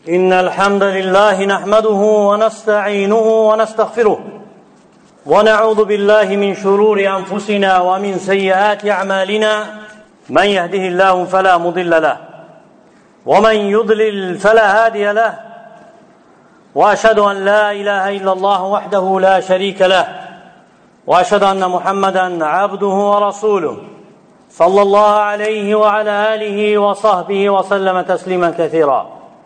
إن الحمد لله نحمده ونستعينه ونستغفره ونعوذ بالله من شرور أنفسنا ومن سيئات أعمالنا من يهده الله فلا مضل له ومن يضلل فلا هادي له وأشهد أن لا إله إلا الله وحده لا شريك له وأشهد أن محمدا عبده ورسوله صلى الله عليه وعلى آله وصحبه وسلم تسليما كثيرا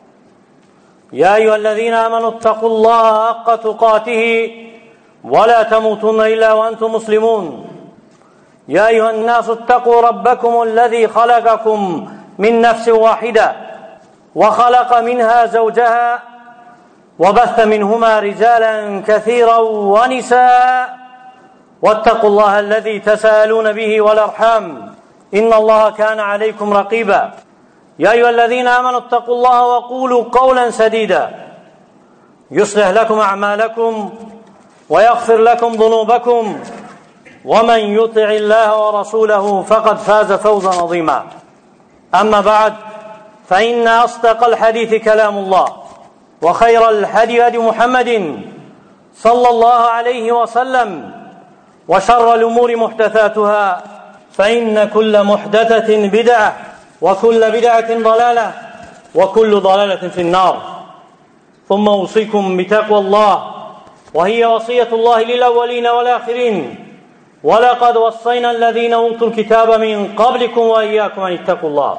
يا أيها الذين آمنوا اتقوا الله حق تقاته ولا تموتن إلا وأنتم مسلمون يا أيها الناس اتقوا ربكم الذي خلقكم من نفس واحدة وخلق منها زوجها وبث منهما رجالا كثيرا ونساء واتقوا الله الذي تساءلون به والأرحام إن الله كان عليكم رقيبا يا أيها الذين آمنوا اتقوا الله وقولوا قولا سديدا يصلح لكم أعمالكم ويغفر لكم ذنوبكم ومن يطع الله ورسوله فقد فاز فوزا عظيما أما بعد فإن أصدق الحديث كلام الله وخير الهدي هدي محمد صلى الله عليه وسلم وشر الأمور محدثاتها فإن كل محدثة بدعة وكل بدعة ضلالة وكل ضلالة في النار ثم أوصيكم بتقوى الله وهي وصية الله للأولين والآخرين ولقد وصينا الذين أوتوا الكتاب من قبلكم وإياكم أن اتقوا الله.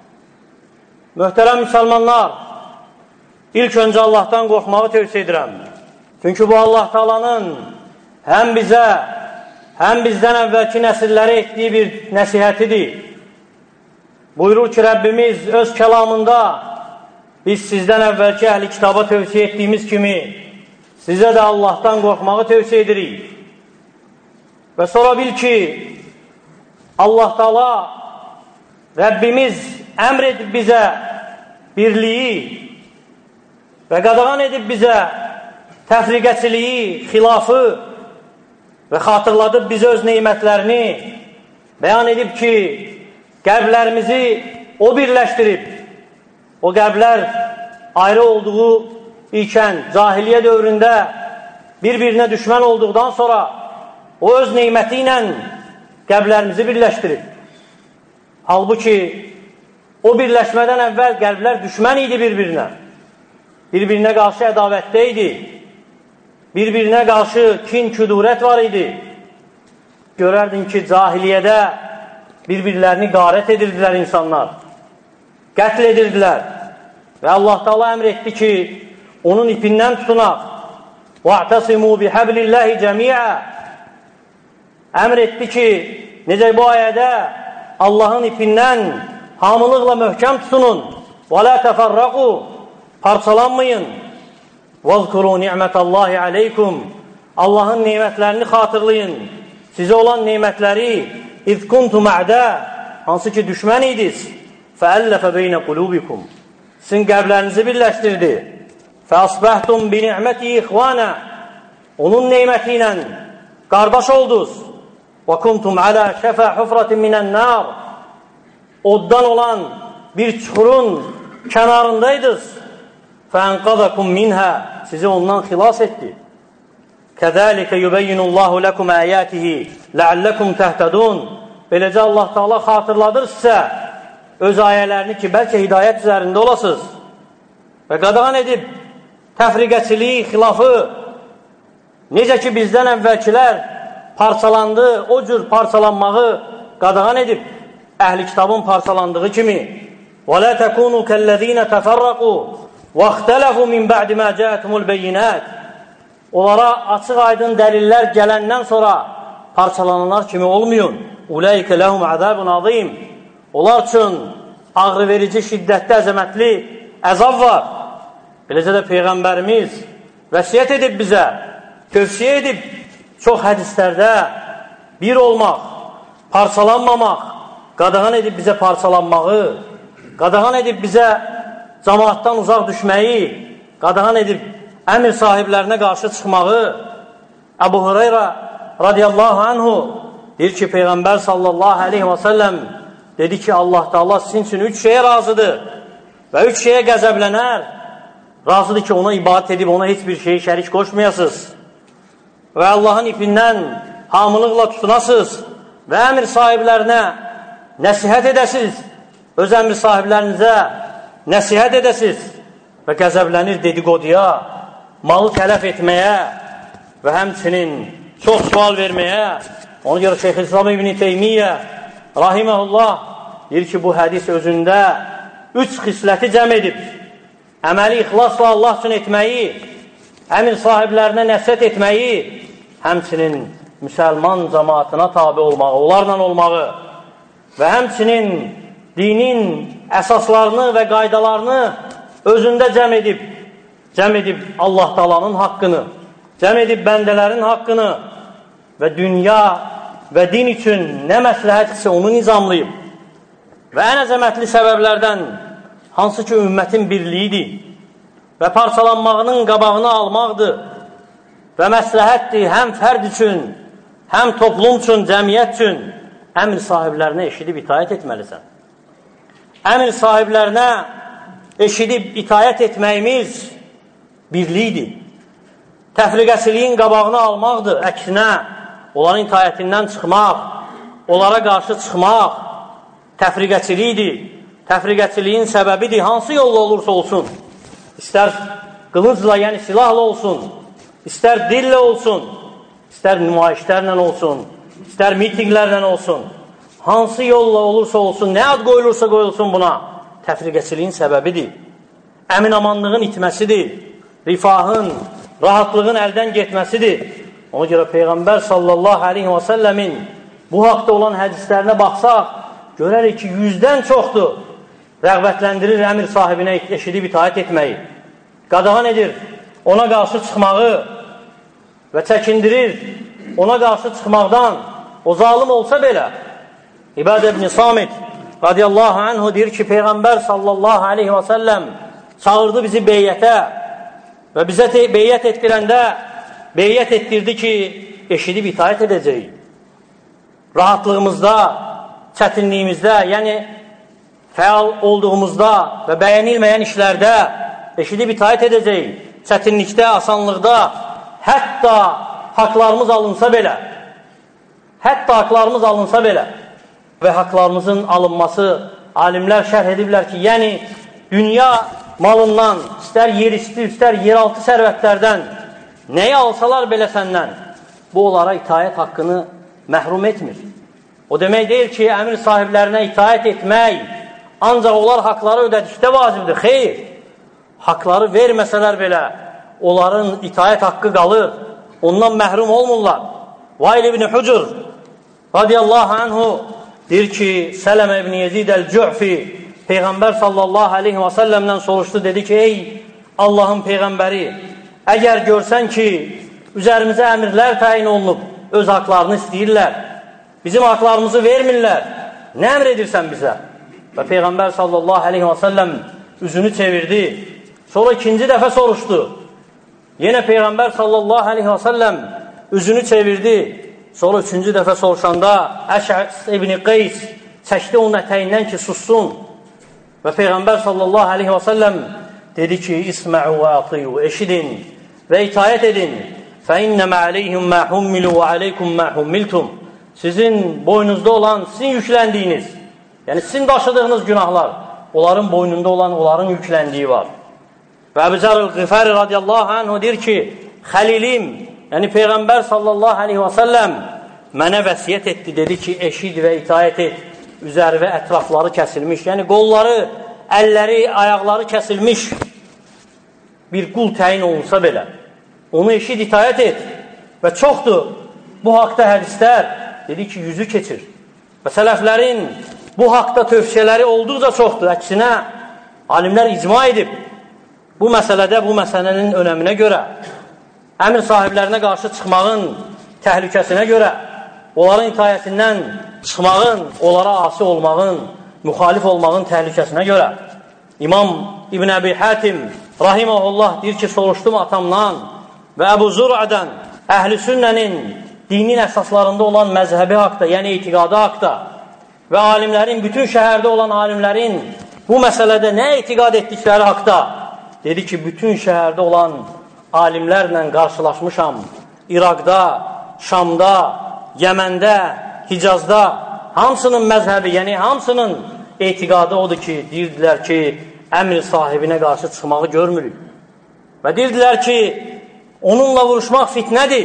Möhtərəm müsəlmanlar, ilk öncə Allahdan qorxmağı tövsiyə edirəm. Çünki bu Allah Taala'nın həm bizə, həm bizdən əvvəlki nəsillərə etdiyi bir nəsihətidir. Buyurur ki, Rəbbimiz öz kəlamında biz sizdən əvvəlki əhli kitaba tövsiyə etdiyimiz kimi sizə də Allahdan qorxmağı tövsiyə edirik. Və sonra bil ki, Allah Taala Rəbbimiz əmr edib bizə birliyi və qadağan edib bizə təfriqəçiliyi, xilafı və xatırladıb bizə öz neymətlərini bəyan edib ki, qəlblərimizi o birləşdirib. O qəlblər ayrı olduğu ikən cahiliyyə dövründə bir-birinə düşmən olduqdan sonra o öz neyməti ilə qəlblərimizi birləşdirib. Halbuki o birləşmədən əvvəl qəlblər düşmən idi bir-birinə. Bir-birinə qarşı ədavətdə idi. Bir-birinə qarşı kin, küdurət var idi. Görərdin ki, cahiliyyədə bir-birlərini qarət edirdilər insanlar. Qətl edirdilər. Və Allah Taala əmr etdi ki, onun ipindən tutunaq. وَاعْتَصِمُوا بِحَبْلِ اللّٰهِ جَمِيعًا Əmr etdi ki, necə bu ayədə Allahın ipindən hamılıqla möhkəm tutunun. وَلَا تَفَرَّقُوا Parçalanmayın. وَاذْكُرُوا نِعْمَةَ اللّٰهِ عَلَيْكُمْ Allahın neymətlərini xatırlayın. Sizə olan neymətləri اِذْ كُنْتُمْ عَدَى Hansı ki düşmən idiniz. فَأَلَّفَ بَيْنَ قُلُوبِكُمْ Sizin qəlblərinizi birləşdirdi. فَأَصْبَحْتُمْ بِنِعْمَتِهِ إِخْوَانًا Onun neyməti ilə qardaş oldunuz. وَكُنْتُمْ عَلَى شَفَى حُفْرَةٍ مِنَ النَّارِ Oddan olan bir çuxurun kənarındaydınız. فَاَنْقَذَكُمْ مِنْهَا Sizi ondan xilas etdi. كَذَٰلِكَ يُبَيِّنُ اللّٰهُ لَكُمْ آيَاتِهِ لَعَلَّكُمْ تَهْتَدُونَ Beləcə Allah Taala xatırladır sizə öz ayələrini ki, bəlkə hidayət üzərində olasınız. Və qadağan edib təfriqəçiliyi, xilafı, necə ki bizdən əvvəlkilər parçalandı, o cür parçalanmağı qadağan edib əhli kitabın parçalandığı kimi وَلَا تَكُونُوا كَالَّذ۪ينَ تَفَرَّقُوا وَاخْتَلَفُوا مِنْ بَعْدِ مَا جَاءَتْهُمُ الْبَيِّنَاتِ Onlara açıq aydın dəlillər gələndən sonra parçalananlar kimi olmayın. اُولَٰئِكَ لَهُمْ عَذَابٌ عَظِيمٌ Onlar üçün ağrı verici, şiddətli, əzəmətli əzab var. Beləcə də Peyğəmbərimiz vəsiyyət edib bizə, tövsiyə edib çox hədislərdə bir olmaq, parçalanmamaq, qadağan edib bizə parçalanmağı, qadağan edib bizə cəmaatdan uzaq düşməyi, qadağan edib əmir sahiblərinə qarşı çıxmağı. Əbu Hüreyrə radiyallahu anhu deyir ki, Peyğəmbər sallallahu aleyhi və səlləm dedi ki, Allah Taala sizin üçün 3 şeyə razıdır və 3 şeyə qəzəblənər razıdır ki ona ibadət edib ona heç bir şeyi şərik qoşmayasınız və Allahın ipindən hamılıqla tutunasınız və əmr sahiblərinə nəsihət edəsiniz, öz əmr sahiblərinizə nəsihət edəsiniz və qəzəblənir dedikoduya, malı tələf etməyə və həmçinin çox sual verməyə. Ona görə Şeyx-i-İslam İbn Teymiyyə rahiməhullah deyir ki, bu hədis özündə 3 xisləti cəm edib. Əməli ixlasla Allah üçün etməyi, əmr sahiblərinə nəsihət etməyi, həmçinin müsəlman cəmaatına tabi olmağı, onlarla olmağı və həmçinin dinin əsaslarını və qaydalarını özündə cəm edib Allah Taala'nın haqqını, cəm edib bəndələrin haqqını və dünya və din üçün nə məsləhətsə onu nizamlayıb. Və ən əzəmətli səbəblərdən hansı ki, ümmətin birliyidir və parçalanmağının qabağını almaqdır və məsləhətdir həm fərd üçün, həm toplum üçün, cəmiyyət üçün əmr sahiblərinə eşidib itaət etməlisən. Əmr sahiblərinə eşidib itaət etməyimiz birlikdir. Təfriqəçiliyin qabağını almaqdır. Əksinə, onların itaətindən çıxmaq, onlara qarşı çıxmaq təfriqəçilikdir. Təfriqəçiliyin səbəbidir. Hansı yolla olursa olsun, istər qılıncla, yəni silahla olsun, istər dillə olsun, istər nümayişlərlə olsun, istər mitinglərlə olsun, hansı yolla olursa olsun, nə ad qoyulursa qoyulsun buna, təfriqəçiliyin səbəbidir. Əmin-amanlığın itməsidir, rifahın, rahatlığın əldən getməsidir. Ona görə Peyğəmbər sallallahu aleyhi və səlləmin bu haqda olan hədislərinə baxsaq, görərik ki, 100-dən çoxdur. Rəğbətləndirir əmr sahibinə eşidib itaət etməyi, qadağan edir ona qarşı çıxmağı və çəkindirir ona qarşı çıxmaqdan, o zalim olsa belə. İbadə ibn Samit radiyallahu anhu deyir ki, Peyğəmbər sallallahu aleyhi və səlləm çağırdı bizi beyyətə və bizə beyyət etdirəndə beyyət etdirdi ki, eşidib itaət edəcəyik. Rahatlığımızda, çətinliyimizdə, yəni fəal olduğumuzda və bəyənilməyən işlərdə eşidib itaət edəcəyik. Çətinlikdə, asanlıqda, hətta haqlarımız alınsa belə və haqlarımızın alınması alimlər şərh ediblər ki, yəni dünya malından, istər yerüstü, istər yeraltı sərvətlərdən nəyi alsalar belə səndən, bu onlara itaət haqqını məhrum etmir. O demək deyil ki, əmr sahiblərinə itaət etmək ancaq onlar haqları ödədikdə vacibdir. Xeyr, haqları verməsələr belə onların itaət haqqı qalır, ondan məhrum olmurlar. Vail ibn Hucur radiyallahu anhu deyir ki, Sələmə ibn Yezid əl-Cü'fi Peyğəmbər sallallahu aleyhi və səlləmdən soruşdu, dedi ki, ey Allahın Peyğəmbəri, əgər görsən ki, üzərimizə əmirlər təyin olunub, öz haqlarını istəyirlər, bizim haqlarımızı vermirlər, nə əmr edirsən bizə? Və Peyğəmbər sallallahu aleyhi və səlləm üzünü çevirdi, sonra ikinci dəfə soruşdu. Yenə Peyğəmbər sallallahu aleyhi və səlləm üzünü çevirdi, sonra üçüncü dəfə soruşanda Əş'əs ibn Qeys çəkdi onun ətəyindən ki, sussun. Və Peyğəmbər sallallahu aleyhi və səlləm dedi ki, İsmə'u və atiyu, eşidin və itaət edin. Fəinnəmə aleyhim mə hummilu və aleykum mə hummiltum. Sizin boynunuzda olan, sizin yükləndiyiniz, yəni sizin daşıdığınız günahlar, onların boynunda olan, onların yükləndiyi var. Və Əbu Zər el-Ğifari radiyallahu anhu deyir ki, Xəlilim, yəni Peyğəmbər sallallahu aleyhi və səlləm mənə vəsiyyət etdi, dedi ki, eşid və itaət et, üzəri və ətrafları kəsilmiş, yəni qolları, əlləri, ayaqları kəsilmiş bir qul təyin olunsa belə, onu eşid, itaət et və çoxdur bu haqda hədislər, dedi ki, yüzü keçir. Və sələflərin bu haqda tövsiyələri olduqca çoxdur. Əksinə, alimlər icma edib bu məsələdə, bu məsələnin önəminə görə, əmr sahiblərinə qarşı çıxmağın təhlükəsinə görə, onların itaətindən çıxmağın, onlara asi olmağın, müxalif olmağın təhlükəsinə görə. İmam İbn Əbi Hətim rahiməhullah deyir ki, soruşdum atamdan və Əbu Zur'adən əhl-i sünnənin dinin əsaslarında olan məzhəbi haqda, yəni etiqadı haqda və alimlərin, bütün şəhərdə olan alimlərin bu məsələdə nə etiqad etdikləri haqda dedi ki, bütün şəhərdə olan alimlərlə qarşılaşmışam. İraqda, Şamda, Yəməndə, Hicazda hamısının məzhəbi, yəni hamısının etiqadı odur ki, deyirdilər ki, əmr sahibinə qarşı çıxmağı görmürük. Və deyirdilər ki, onunla vuruşmaq fitnədir,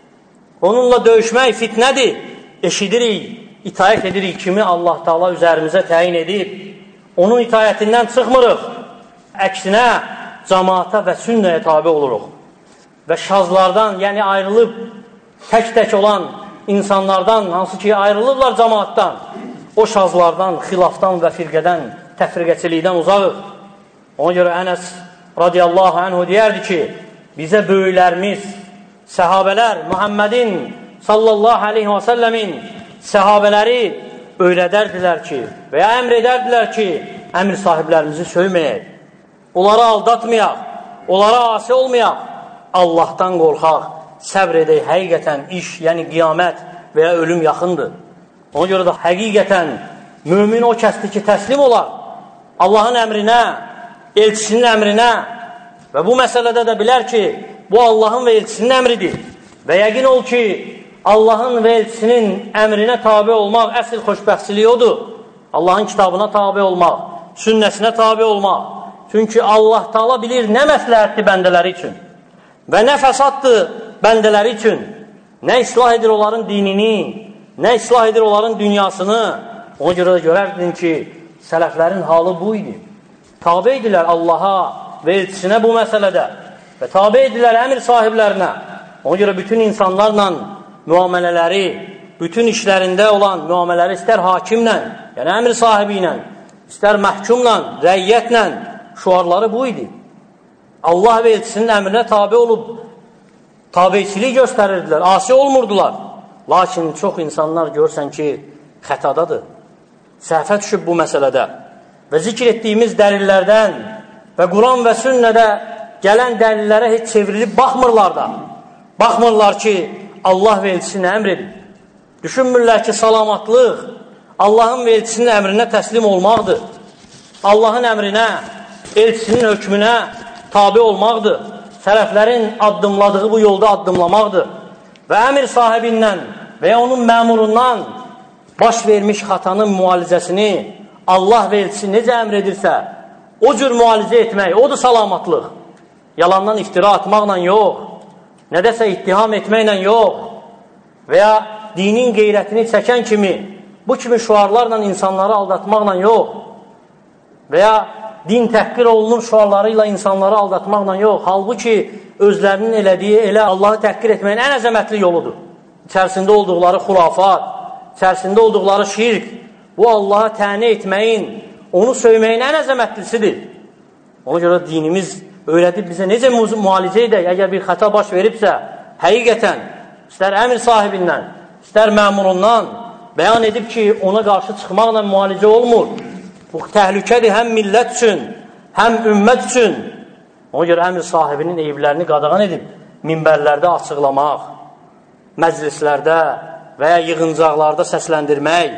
onunla döyüşmək fitnədir. Eşidirik, itaət edirik kimi Allah Taala üzərimizə təyin edib, onun itaətindən çıxmırıq. Əksinə, cəmaata və sünnəyə tabi oluruq. Və şazlardan, yəni ayrılıb tək-tək olan insanlardan, hansı ki ayrılıblar cəmaatdan, o şazlardan, xilafdan və firqədən, təfriqəçilikdən uzaqıq. Ona görə Ənəs radiyallahu anhu deyərdi ki, bizə böyüklərimiz, səhabələr, Muhammedin sallallahu aleyhi və səlləmin səhabələri öyrədərdilər ki, və ya əmr edərdilər ki, əmr sahiblərimizi söyməyək, onları aldatmayaq, onlara asi olmayaq, Allahdan qorxaq, səbr edək, həqiqətən iş, yəni qiyamət və ya ölüm yaxındır. Ona görə də həqiqətən mümin o kəsdir ki, təslim olar Allahın əmrinə, elçisinin əmrinə və bu məsələdə də bilər ki, bu Allahın və elçisinin əmridir və yəqin ol ki, Allahın və elçisinin əmrinə tabi olmaq əsl xoşbəxtçiliyi odur. Allahın kitabına tabi olmaq, sünnəsinə tabi olmaq. Çünki Allah Taala bilir nə məsləhətdir bəndələri üçün və nə fəsaddır bəndələri üçün, nə islah edir onların dinini, nə islah edir onların dünyasını. Ona görə də görərdin ki, sələflərin halı bu idi. Tabi edilər Allaha və elçisinə bu məsələdə və tabi edilər əmr sahiblərinə. Ona görə bütün insanlarla müamilələri, bütün işlərində olan müamilələri istər hakimlə, yəni əmr sahibi ilə, istər məhkumla, rəiyyətlə, şuarları bu idi. Allah və elçisinin əmrinə tabi olub, tabiçilik göstərirdilər, asi olmurdular. Lakin çox insanlar görsən ki, xətadadır, səhvə düşüb bu məsələdə və zikr etdiyimiz dəlillərdən və Quran və sünnədə gələn dəlillərə heç çevrilib baxmırlar da. Baxmırlar ki, Allah və elçisinin əmr edir. Düşünmürlər ki, salamatlıq Allahın və elçisinin əmrinə təslim olmaqdır. Allahın əmrinə, elçisinin hökmünə tabi olmaqdır. Sələflərin addımladığı bu yolda addımlamaqdır. Və əmr sahibindən və ya onun məmurundan baş vermiş xatanın müalicəsini Allah və elçisi necə əmr edirsə, o cür müalicə etmək, odur salamatlıq. Yalandan iftira atmaqla yox, nədəsə ittiham etməklə yox və ya dinin qeyrətini çəkən kimi, bu kimi şuarlarla insanları aldatmaqla yox və ya din təhqir olunur şuarları ilə insanları aldatmaqla yox. Halbuki özlərinin elədiyi elə Allahı təhqir etməyin ən əzəmətli yoludur. İçərisində olduqları xurafat, içərisində olduqları şirk, bu Allahı təni etməyin, onu söyməyin ən əzəmətlisidir. Ona görə dinimiz öyrədib bizə necə müalicə edək, əgər bir xəta baş veribsə, həqiqətən, istər əmr sahibindən, istər məmurundan bəyan edib ki, ona qarşı çıxmaqla müalicə olmur. Bu təhlükədir həm millət üçün, həm ümmət üçün. Ona görə əmr sahibinin eyiblərini qadağan edib, minbərlərdə açıqlamaq, məclislərdə və ya yığıncaqlarda səsləndirmək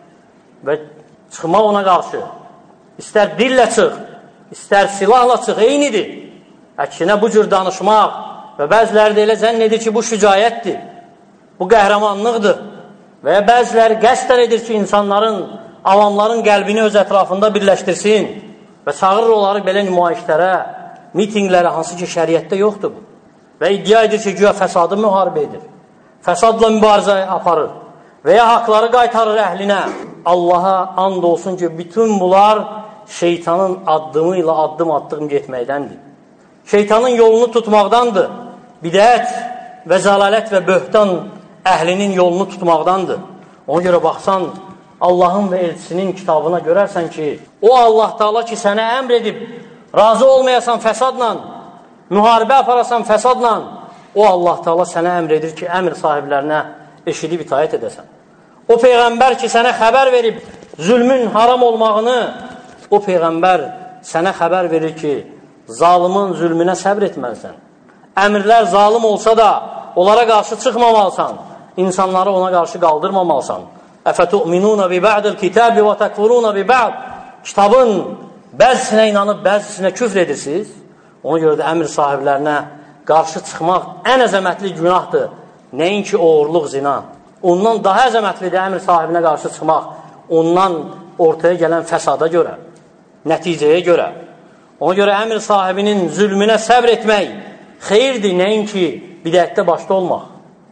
və çıxmaq ona qarşı. İstər dillə çıx, istər silahla çıx, eynidir. Əksinə bu cür danışmaq və bəziləri də elə zənn edir ki, bu şücayətdir, bu qəhrəmanlıqdır və ya bəziləri qəsdən edir ki, insanların, avamların qəlbini öz ətrafında birləşdirsin və çağırır onları belə nümayişlərə, mitinqlərə, hansı ki, şəriətdə yoxdur bu. Və iddia edir ki, güya fəsadı müharibə edir, fəsadla mübarizə aparır və ya haqları qaytarır əhlinə. Allaha and olsun ki, bütün bunlar şeytanın addımı ilə addım getməkdəndir. Şeytanın yolunu tutmaqdandır. Bidət və zəlalət və böhtan əhlinin yolunu tutmaqdandır. Ona görə baxsan, Allahın və elçisinin kitabına görərsən ki, o Allah Taala ki, sənə əmr edib, razı olmayasan fəsadla, müharibə aparasan fəsadla, o Allah Taala sənə əmr edir ki, əmr sahiblərinə eşidib itaət edəsən. O Peyğəmbər ki, sənə xəbər verib, zülmün haram olmağını, o Peyğəmbər sənə xəbər verir ki, zalımın zülmünə səbr etməlisən. Əmrlər zalım olsa da, onlara qarşı çıxmamalısan, insanları ona qarşı qaldırmamalısan. Əfətu'minuna bi ba'dil kitabi və təkfuruna bi ba'd. Kitabın bəzisinə inanıb, bəzisinə küfr edirsiniz. Ona görə də əmr sahiblərinə qarşı çıxmaq ən əzəmətli günahdır. Nəinki oğurluq, zina. Ondan daha əzəmətlidir əmr sahibinə qarşı çıxmaq. Ondan ortaya gələn fəsada görə, nəticəyə görə. Ona görə əmr sahibinin zülmünə səbr etmək xeyirdir, nəinki bidətdə başda olmaq.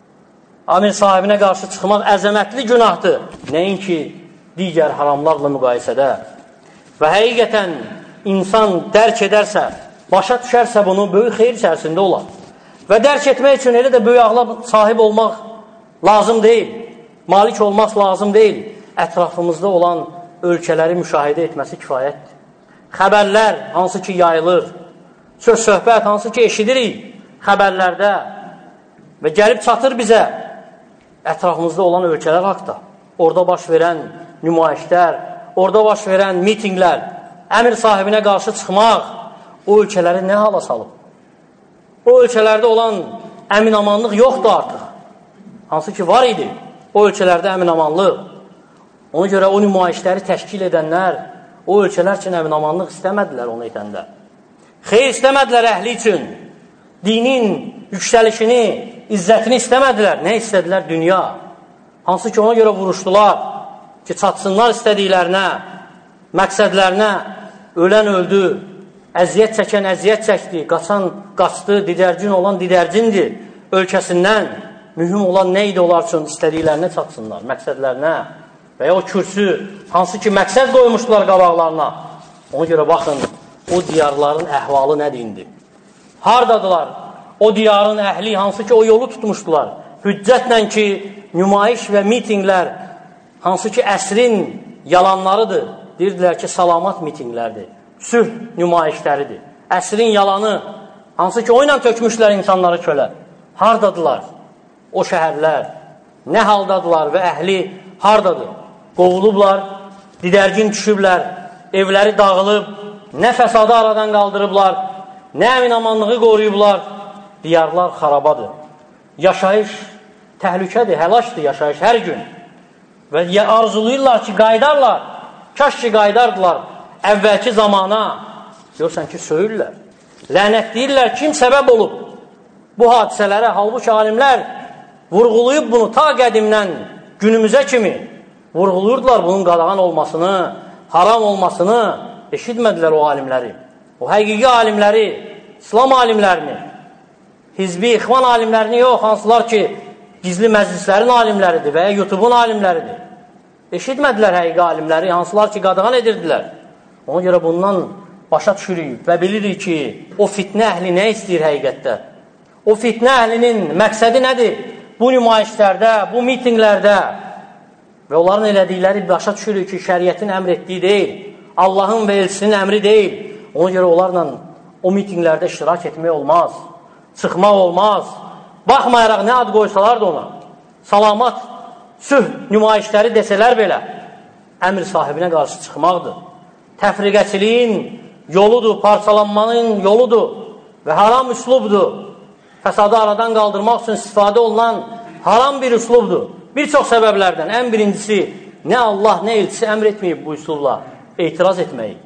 Əmr sahibinə qarşı çıxmaq əzəmətli günahdır, nəinki digər haramlarla müqayisədə. Və həqiqətən insan dərk edərsə, başa düşərsə bunu böyük xeyir içərisində olar. Və dərk etmək üçün elə də böyük ağla sahib olmaq lazım deyil, malik olmaq lazım deyil. Ətrafımızda olan ölkələri müşahidə etməsi kifayətdir. Xəbərlər hansı ki yayılır, söz-söhbət hansı ki eşidirik xəbərlərdə və gəlib çatır bizə ətrafımızda olan ölkələr haqda. Orada baş verən nümayişlər, orada baş verən mitinglər, əmr sahibinə qarşı çıxmaq o ölkələri nə hala salıb? O ölkələrdə olan əmin-amanlıq yoxdur artıq. Hansı ki var idi o ölkələrdə əmin-amanlıq. Ona görə o nümayişləri təşkil edənlər o ölkələr üçün əmin-amanlıq istəmədilər onu edəndə. Xeyr istəmədilər əhli üçün. Dinin yüksəlişini, izzətini istəmədilər. Nə istədilər? Dünya. Hansı ki ona görə vuruşdular ki, çatsınlar istədiklərinə, məqsədlərinə. Ölən öldü, əziyyət çəkən əziyyət çəkdi, qaçan qaçdı, didərcin olan didərcindir ölkəsindən. Mühüm olan nə idi onlar üçün? İstədiklərinə çatsınlar, məqsədlərinə. Və ya o kürsü, hansı ki məqsəd qoymuşdular qabaqlarına. Ona görə baxın, o diyarların əhvalı nədir indi? Hardadılar? O diyarın əhli, hansı ki o yolu tutmuşdular. Hüccətlə ki, nümayiş və mitinglər, hansı ki əsrin yalanlarıdır. Deyirdilər ki, salamat mitinglərdir. Sülh nümayişləridir. Əsrin yalanı, hansı ki o ilə tökmüşlər insanları kölə. Hardadılar? O şəhərlər nə haldadılar və əhli hardadır? Qovulublar, didərgin düşüblər, evləri dağılıb, nə fəsadı aradan qaldırıblar, nə əmin-amanlığı qoruyublar, diyarlar xarabadır. Yaşayış təhlükədir, həlaşdır yaşayış hər gün. Və arzulayırlar ki, qaydarlar, kaş ki qaydardılar əvvəlki zamana. Görsən ki, söyürlər, lənət deyirlər, kim səbəb olub bu hadisələrə? Halbuki alimlər vurğulayıb bunu ta qədimdən günümüzə kimi vurğuluyurdular bunun qadağan olmasını, haram olmasını. Eşitmədilər o alimləri, o həqiqi alimləri, İslam alimlərini, hizbi, ixvan alimlərini yox, hansılar ki gizli məclislərin alimləridir və ya YouTube-un alimləridir. Eşitmədilər həqiqi alimləri, hansılar ki qadağan edirdilər. Ona görə bundan başa düşürük və bilirik ki, o fitnə əhli nə istəyir həqiqətdə? O fitnə əhlinin məqsədi nədir? Bu nümayişlərdə, bu mitinglərdə və onların elədikləri başa düşürük ki, şəriətin əmr etdiyi deyil, Allahın və elçinin əmri deyil. Ona görə onlarla o mitinglərdə iştirak etmək olmaz, çıxmaq olmaz. Baxmayaraq nə ad qoysalar da ona, salamat, sülh nümayişləri desələr belə, əmr sahibinə qarşı çıxmaqdır. Təfriqəçiliyin yoludur, parçalanmanın yoludur və haram üslubdur. Fəsadı aradan qaldırmaq üçün istifadə olunan haram bir üslubdur. Bir çox səbəblərdən. Ən birincisi, nə Allah, nə elçisi əmr etməyib bu üslubla etiraz etməyi.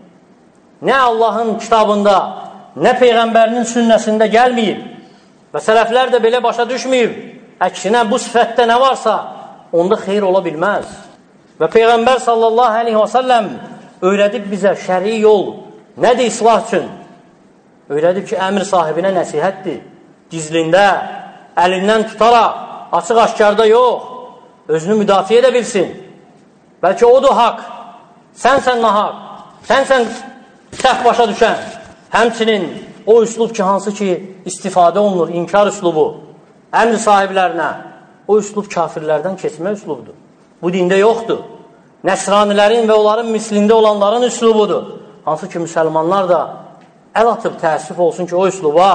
Nə Allahın kitabında, nə Peyğəmbərinin sünnəsində gəlməyib və sələflər də belə başa düşməyib. Əksinə, bu sifətdə nə varsa, onda xeyr ola bilməz. Və Peyğəmbər sallallahu aleyhi və səlləm öyrədib bizə şəri yol nədir islah üçün? Öyrədib ki, əmr sahibinə nəsihətdir. Gizlində, əlindən tutaraq, açıq-aşkarda yox, özünü müdafiə edə bilsin. Bəlkə odur haqq, sənsən nahaq, sənsən səhv başa düşən. Həmçinin o üslub ki, hansı ki istifadə olunur, inkar üslubu, əmr sahiblərinə, o üslub kafirlərdən keçmə üslubdur. Bu dində yoxdur. Nəsranilərin və onların mislində olanların üslubudur. Hansı ki, müsəlmanlar da əl atıb təəssüf olsun ki, o üsluba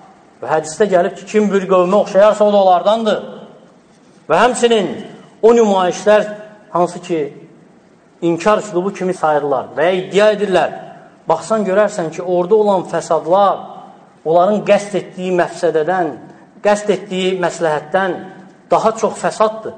və hədisdə gəlib ki, kim bir qövmə oxşayarsa o da onlardandır. Və həmçinin o nümayişlər hansı ki inkar üslubu kimi sayırlar və ya iddia edirlər. Baxsan görərsən ki, orada olan fəsadlar onların qəsd etdiyi məfsədədən, qəsd etdiyi məsləhətdən daha çox fəsaddır.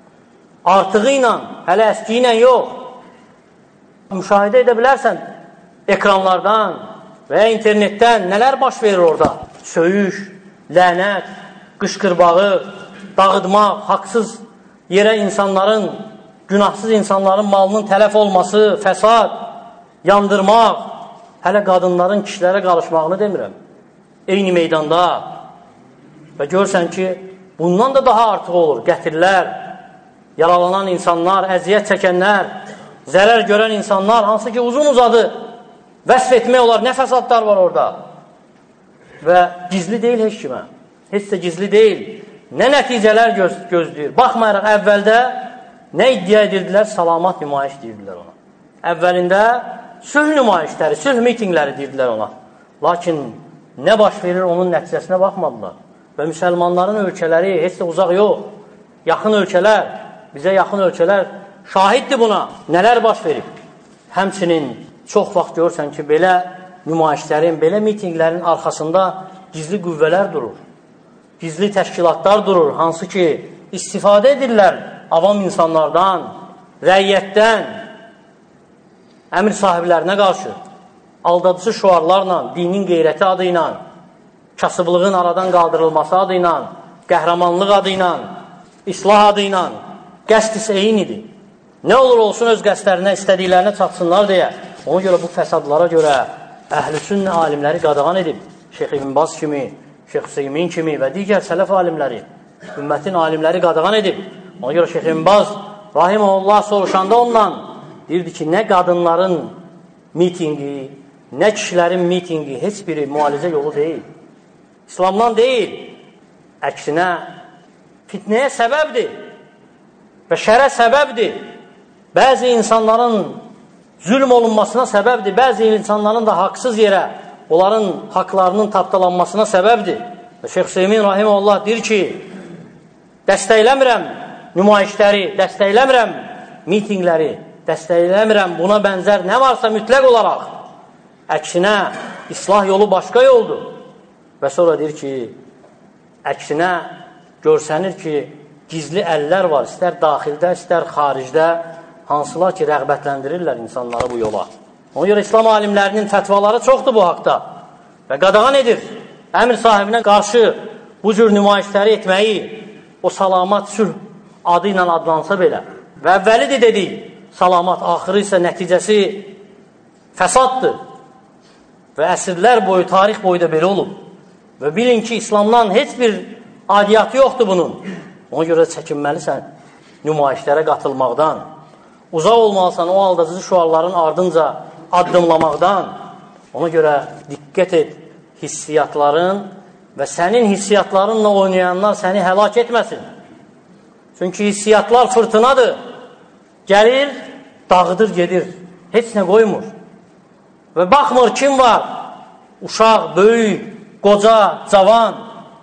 Artığı ilə, hələ əski ilə yox. Müşahidə edə bilərsən ekranlardan, və ya internetdən nələr baş verir orada? Söyüş, lənət, qışqırbağı, dağıtmaq, haqsız yerə insanların, günahsız insanların malının tələf olması, fəsad, yandırmaq, hələ qadınların kişilərə qarışmağını demirəm. Eyni meydanda və görsən ki, bundan da daha artıq olur. Gətirilər, yaralanan insanlar, əziyyət çəkənlər, zərər görən insanlar, hansı ki uzun uzadı vəsf etmək olar, nə fəsadlar var orada. Və gizli deyil heç kimə, heç də gizli deyil. Nə nəticələr gözləyir. Baxmayaraq, əvvəldə nə iddia edirdilər? Salamat nümayiş deyirdilər ona. Əvvəlində sülh nümayişləri, sülh mitingləri deyirdilər ona. Lakin nə baş verir, onun nəticəsinə baxmadılar. Və müsəlmanların ölkələri heç də uzaq yox. Yaxın ölkələr, bizə yaxın ölkələr şahiddir buna. Nələr baş verib? Həmçinin çox vaxt görürsən ki, belə nümayişlərin, belə mitinglərin arxasında gizli qüvvələr durur. Gizli təşkilatlar durur, hansı ki, istifadə edirlər avam insanlardan, rəiyyətdən, əmr sahiblərinə qarşı, aldadıcı şüarlarla, dinin qeyrəti adı ilə, kasıblığın aradan qaldırılması adı ilə, qəhrəmanlıq adı ilə, islah adı ilə, qəst-i eynidir. Nə olur olsun öz qəstlərinə, istədiklərinə çatsınlar deyə. Ona görə bu fəsadlara görə əhl-i-sünnə alimləri qadağan edib. Şeyx İbn Baz kimi, Şeyx Hüseymin kimi və digər sələf alimləri, ümmətin alimləri qadağan edib. Ona görə Şeyx İbn Baz, rahiməhullah, soruşanda ondan deyirdi ki, nə qadınların mitingi, nə kişilərin mitingi, heç biri müalicə yolu deyil. İslamdan deyil. Əksinə, fitnəyə səbəbdir və şərə səbəbdir. Bəzi insanların zülm olunmasına səbəbdir. Bəzi insanların da haqsız yerə onların haqlarının tapdalanmasına səbəbdir. Və Şeyx Hüseymin rahiməhullah deyir ki, dəstəkləmirəm nümayişləri, dəstəkləmirəm mitingləri, dəstəkləmirəm buna bənzər nə varsa mütləq olaraq. Əksinə, islah yolu başqa yoldur. Və sonra deyir ki, əksinə görsənir ki, gizli əllər var, istər daxildə, istər xaricdə, hansılar ki, rəğbətləndirirlər insanları bu yola. Ona görə İslam alimlərinin fətvaları çoxdur bu haqda və qadağan edir. Əmr sahibinə qarşı bu cür nümayişləri etməyi, o salamat sülh adı ilə adlansa belə. Və əvvəlidir dedik, salamat, axırı isə nəticəsi fəsaddır. Və əsrlər boyu, tarix boyu da belə olub. Və bilin ki, İslamdan heç bir adiyyatı yoxdur bunun. Ona görə çəkinməlisən nümayişlərə qatılmaqdan. Uzaq olmalısan o aldadıcı şüarların ardınca addımlamaqdan. Ona görə diqqət et hissiyatların və sənin hissiyatlarınla oynayanlar səni həlak etməsin. Çünki hissiyatlar fırtınadır. Gəlir, dağıdır, gedir. Heç nə qoymur. Və baxmır kim var? Uşaq, böyük, qoca, cavan,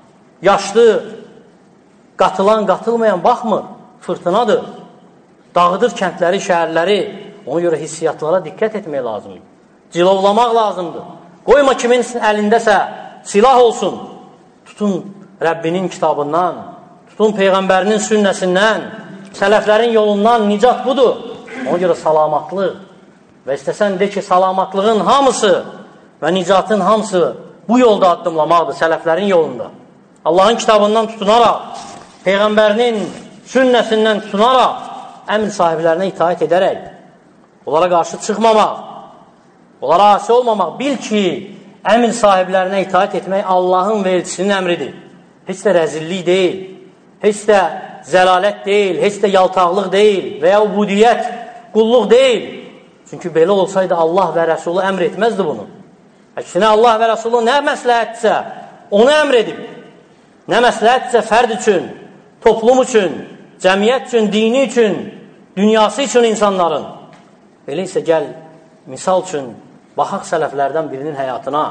yaşlı, qatılan, qatılmayan baxmır. Fırtınadır. Dağıdır kəndləri, şəhərləri. Ona görə hissiyatlara diqqət etmək lazımdır. Cilovlamaq lazımdır. Qoyma kimin əlindəsə silah olsun. Tutun Rəbbinin kitabından, tutun Peyğəmbərinin sünnəsindən, sələflərin yolundan nicat budur. Ona görə salamatlıq və istəsən de ki, salamatlığın hamısı və nicatın hamısı bu yolda addımlamaqdır, sələflərin yolunda. Allahın kitabından tutunaraq, Peyğəmbərinin sünnəsindən tutunaraq, əmr sahiblərinə itaət edərək, onlara qarşı çıxmamaq, onlara asi olmamaq. Bil ki, əmr sahiblərinə itaət etmək Allahın və elçisinin əmridir. Heç də rəzillik deyil, heç də zəlalət deyil, heç də yaltaqlıq deyil və ya ubudiyyət, qulluq deyil. Çünki belə olsaydı Allah və Rəsulu əmr etməzdi bunu. Əksinə Allah və Rəsulu nə məsləhətsə onu əmr edib. Nə məsləhətsə fərd üçün, toplum üçün, cəmiyyət üçün, dini üçün, dünyası üçün insanların. Belə isə gəl, misal üçün, baxaq sələflərdən birinin həyatına,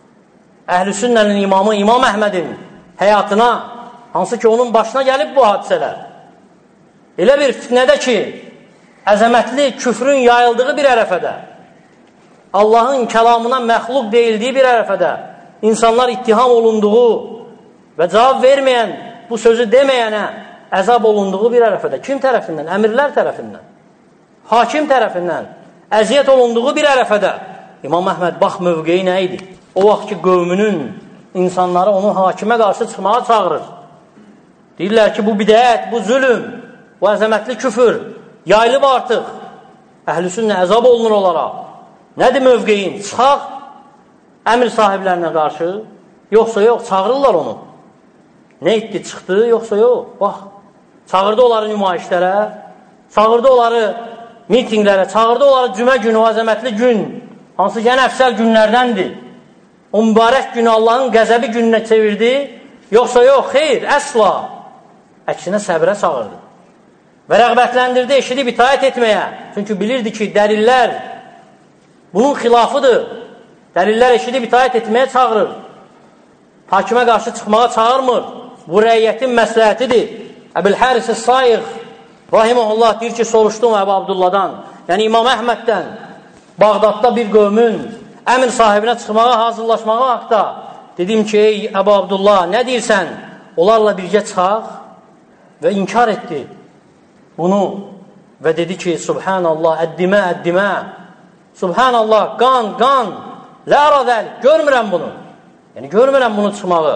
Əhl-i Sünnənin imamı İmam Əhmədin həyatına, hansı ki onun başına gəlib bu hadisələr. Elə bir fitnədə ki, əzəmətli küfrün yayıldığı bir ərəfədə, Allahın kəlamına məxluq deyildiyi bir ərəfədə, insanlar ittiham olunduğu və cavab verməyən, bu sözü deməyənə əzab olunduğu bir ərəfədə. Kim tərəfindən? Əmirlər tərəfindən. Hakim tərəfindən. Əziyyət olunduğu bir ərəfədə. İmam Əhməd bax mövqeyi nə idi? O vaxt ki, qövmünün insanları onu hakimə qarşı çıxmağa çağırır. Deyirlər ki, bu bidət, bu zülüm, bu əzəmətli küfür yayılıb artıq. Əhl-i sünnə əzab olunur onlara. Nədir mövqeyin? Çıxaq əmr sahiblərinə qarşı, yoxsa yox, çağırırlar onu. Nə etdi, çıxdı, yoxsa yox? Bax, çağırdı onları nümayişlərə, çağırdı onları mitinglərə, çağırdı onları cümə günü, o əzəmətli gün, hansı ki, ən əfsəl günlərdəndir. O mübarək günü Allahın qəzəbi gününə çevirdi, yoxsa yox, xeyr, əsla. Əksinə səbrə çağırdı. Və rəğbətləndirdi, eşidib itaət etməyə. Çünki bilirdi ki, dəlillər bunun xilafıdır. Dəlillər eşidib itaət etməyə çağırır. Hakimə qarşı çıxmağa çağırmır. Bu rəiyyətin məsləhətidir. Əbul-Haris Saiq rahiməhullah deyir ki, soruşdum Əbu Abdullahdan, yəni İmam Əhməddən, Bağdadda bir qövmün əmr sahibinə çıxmağa, hazırlaşmağa haqda. Dedim ki, ey Əbu Abdullah, nə deyirsən? Onlarla birgə çıxaq və inkar etdi bunu və dedi ki, Subhanallah, əddimə, əddimə, Subhanallah, qan, qan, lə aradəl, görmürəm bunu. Yəni, görmürəm bunu çıxmağı.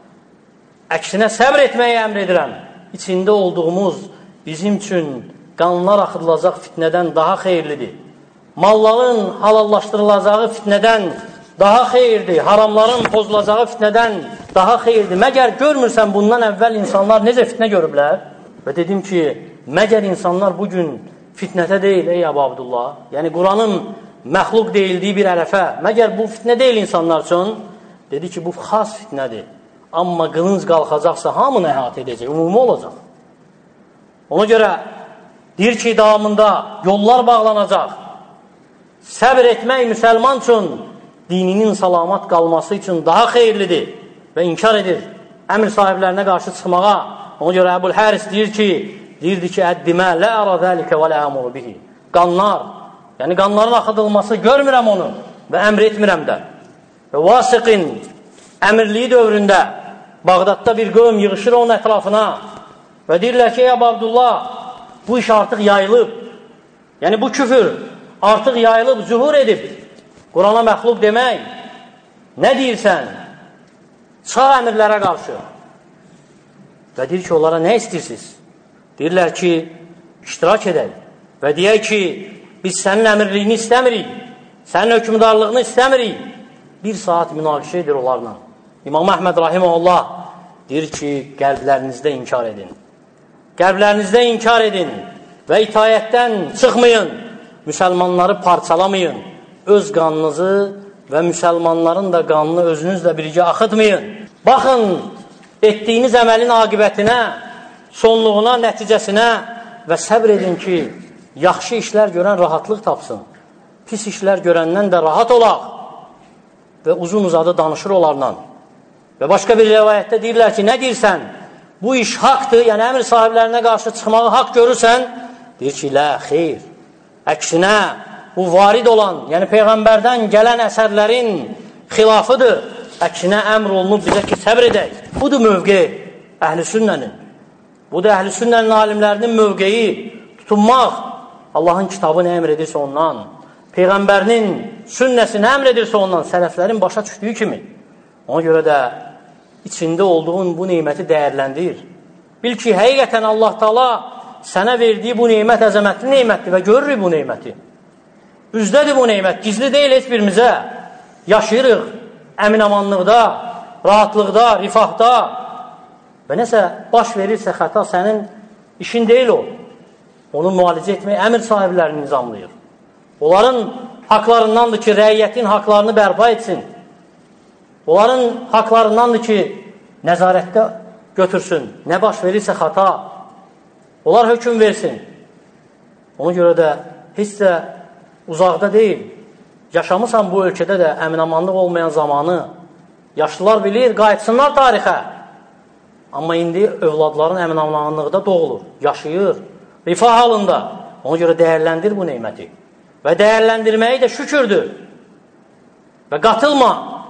Əksinə səbr etməyi əmr edirəm. İçində olduğumuz bizim üçün qanlar axıdılacaq fitnədən daha xeyirlidir. Malların halallaşdırılacağı fitnədən daha xeyirdir. Haramların pozulacağı fitnədən daha xeyirdir. Məgər görmürsən bundan əvvəl insanlar necə fitnə görüblər? Və dedim ki, məgər insanlar bugün fitnətə deyil, ey Əbu Abdullah. Yəni, Quranın məxluq deyildiyi bir ərəfə. Məgər bu fitnə deyil insanlar üçün? Dedi ki, bu xas fitnədir. Amma qılınc qalxacaqsa hamını əhatə edəcək, ümumi olacaq. Ona görə deyir ki, davamında yollar bağlanacaq. Səbr etmək müsəlman üçün dininin salamat qalması üçün daha xeyirlidir və inkar edir əmr sahiblərinə qarşı çıxmağa. Ona görə Əbul-Haris deyirdi ki, əddimə lə ərə zəlikə və lə əmuru bihi. Qanlar, yəni qanların axıdılması, görmürəm onu və əmr etmirəm də. Və Vasiqin əmirliyi dövründə Bağdadda bir qövm yığışır onun ətrafına və deyirlər ki, ey Əbu Abdullah, bu iş artıq yayılıb. Yəni bu küfür artıq yayılıb, zühur edib. Qurana məxluq demək, nə deyirsən? Çıx əmirlərə qarşı. Və deyir ki, onlara nə istəyirsiniz? Deyirlər ki, iştirak edək və deyək ki, biz sənin əmirliyini istəmirik, sənin hökümdarlığını istəmirik. Bir saat münaqişə edir onlarla. İmam Əhməd rahiməhullah deyir ki, qəlblərinizdə inkar edin. Qəlblərinizdə inkar edin və itayətdən çıxmayın. Müsəlmanları parçalamayın. Öz qanınızı və müsəlmanların da qanını özünüzlə birgə axıtmayın. Baxın, etdiyiniz əməlin aqibətinə, sonluğuna, nəticəsinə və səbr edin ki, yaxşı işlər görən rahatlıq tapsın. Pis işlər görəndən də rahat olaq və uzun uzadı danışır onlarla. Və başqa bir rivayətdə deyirlər ki, nə deyirsən? Bu iş haqdır, yəni əmr sahiblərinə qarşı çıxmağı haqq görürsən? Deyir ki, lə, xeyr. Əksinə, bu varid olan, yəni Peyğəmbərdən gələn əsərlərin xilafıdır. Əksinə, əmr olunub bizə ki, səbr edək. Budur mövqe əhl-i sünnənin. Budur əhl-i sünnənin alimlərinin mövqeyi. Tutunmaq, Allahın kitabını əmr edirsə ondan, Peyğəmbərinin sünnəsini əmr edirsə ondan, sələflərin başa düşdüyü kimi. Ona görə də içində olduğun bu neyməti dəyərləndir. Bil ki, həqiqətən Allah Taala sənə verdiyi bu neymət əzəmətli neymətdir və görürük bu neyməti. Üzdədir bu neymət, gizli deyil heç birimizə. Yaşayırıq əmin-amanlıqda, rahatlıqda, rifahda və nəsə baş verirsə xəta sənin işin deyil o. Onu müalicə etmək əmr sahiblərini nizamlayır. Onların haqlarındandır ki, rəiyyətin haqlarını bərpa etsin. Onların haqlarındandır ki, nəzarətdə götürsün. Nə baş verirsə xata, onlar hökm versin. Ona görə də heç də uzaqda deyil. Yaşamısan bu ölkədə də əmin-amanlıq olmayan zamanı. Yaşlılar bilir, qayıtsınlar tarixə. Amma indi övladların əmin-amanlıqda doğulur, yaşayır, rifah halında. Ona görə dəyərləndir bu neyməti. Və dəyərləndirməyi də şükürdür. Və qatılma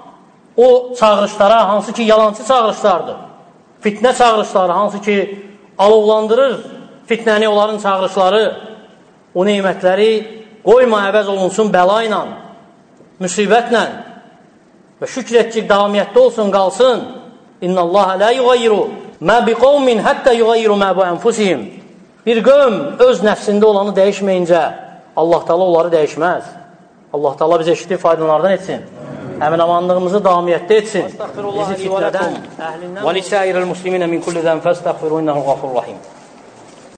o çağırışlara, hansı ki yalancı çağırışlardır. Fitnə çağırışları, hansı ki alovlandırır fitnəni onların çağırışları. O neymətləri qoyma əvəz olunsun bəla ilə. müsibətlə və şükr et ki, davamiyyətdə olsun, qalsın. İnnallaha la yugayyiru ma biqawmin hatta yugayyiru ma bi anfusihim. Bir qövm öz nəfsində olanı dəyişməyincə Allah Taala onları dəyişməz. Allah Taala bizə eşitdiyi faydalardan etsin. Əmin-amanlığımızı davamiyyətdə etsin. Bizi fitnədən, əhlindən və lisəiril musliminə min kulli zən fəstəğfiru innəhu qafurur rahim.